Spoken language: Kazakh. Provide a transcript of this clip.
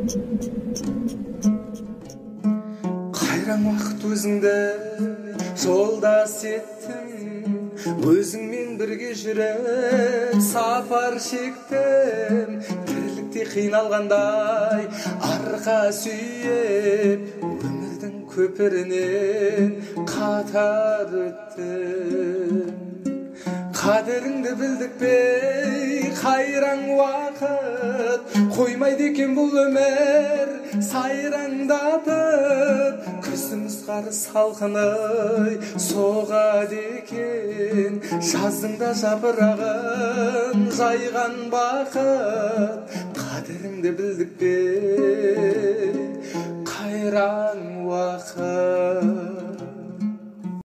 Қайран уақыт өзіңді жолдас еттім, өзіңмен бірге жүріп сапар шектім. Тірлікте қиналғандай арқа сүйеп, өмірдің көпірінен қатар өттім. Қадіріңді білдік пе қайран уақыт, қоймайды екен бұл өмір сайраңдатып. Күзіміз қар салқыны соғады екен, жаздыңда жапырағын жайған бақыт. Қадіріңді білдік пе қайран уақыт.